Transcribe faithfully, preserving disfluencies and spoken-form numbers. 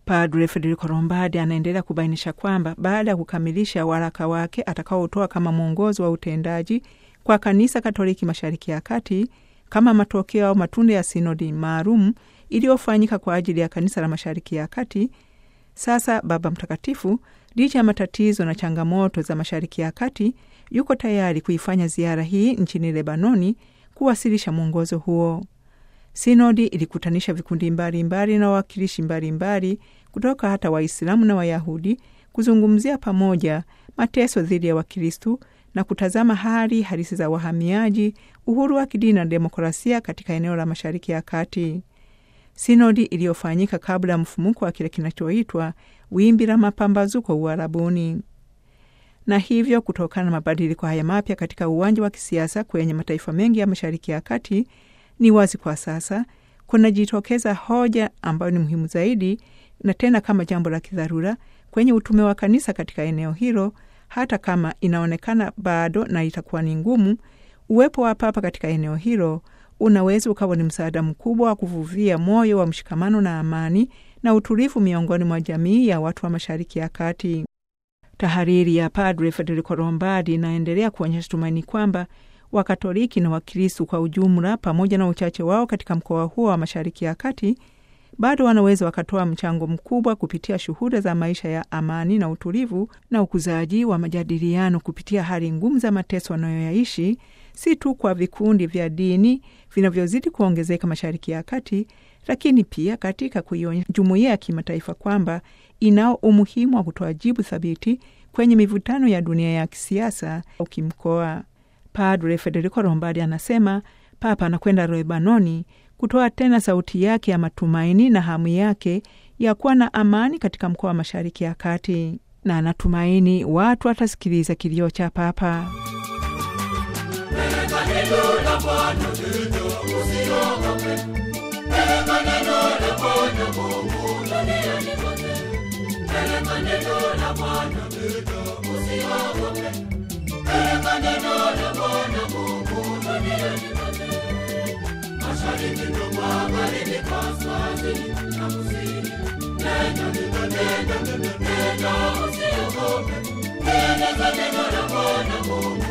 Padre Federico Lombardi anaendelea kubainisha kwamba baada ya kukamilisha waraka wake atakaotoa kama mwongozo wa utendaji kwa Kanisa Katoliki Mashariki ya Kati kama matokeo au matunda ya sinodi maalum iliyofanyika kwa ajili ya Kanisa la Mashariki ya Kati, sasa Baba Mtakatifu, licha ya matatizo na changamoto za Mashariki ya Kati, yuko tayari kuifanya ziara hii nchini Lebanoni kuwasilisha mwongozo huo. Sinodi ilikutanisha vikundi mbalimbali na wawakilishi mbalimbali kutoka hata Waislamu na Wayahudi kuzungumzia pamoja mateso dhidi ya Wakristo na kutazama hali halisi za wahamiaji, uhuru wa kidini na demokrasia katika eneo la Mashariki ya Kati. Sinodi iliyofanyika kabla ya mfumuko wa kile kinachoitwa wimbi la mapambazuko Uarabuni. Na hivyo kutokana na mabadiliko haya mapya katika uwanja wa kisiasa kwenye mataifa mengi ya Mashariki ya Kati, ni wazi kwa sasa kunajitokeza hoja ambayo ni muhimu zaidi na tena kama jambo la kidharura kwenye utume wa kanisa katika eneo hilo, hata kama inaonekana bado na itakuwa ni ngumu. Uwepo wa Papa katika eneo hilo unaweza ukawa ni msaada mkubwa wa kuvuvia moyo wa mshikamano na amani na utulivu miongoni mwa jamii ya watu wa Mashariki ya Kati. Tahariri ya Padre Federico Lombardi inaendelea kuonyesha tumaini kwamba Wakatoliki na Wakristo kwa ujumla pamoja na uchache wao katika mkoa huo wa Mashariki ya Kati bado wanaweza wakatoa mchango mkubwa kupitia shuhuda za maisha ya amani na utulivu na ukuzaji wa majadiliano kupitia hali ngumu za mateso wanayoyaishi, si tu kwa vikundi vya dini vinavyozidi kuongezeka Mashariki ya Kati, lakini pia katika kuionyesha jumuiya ya kimataifa kwamba inao umuhimu wa kutoa jibu thabiti kwenye mivutano ya dunia ya kisiasa au kimkoa. Padre Federico Lombardi anasema Papa anakwenda Lebanoni kutoa tena sauti yake ya matumaini na hamu yake ya kuwa na amani katika mkoa wa Mashariki ya Kati, na anatumaini watu watasikiliza kilio cha Papa. Mashariki na magharibi, kaskazini na kusini, nenda nenda nenda nenda, usiogope, nenda neno la Bwana Mungu.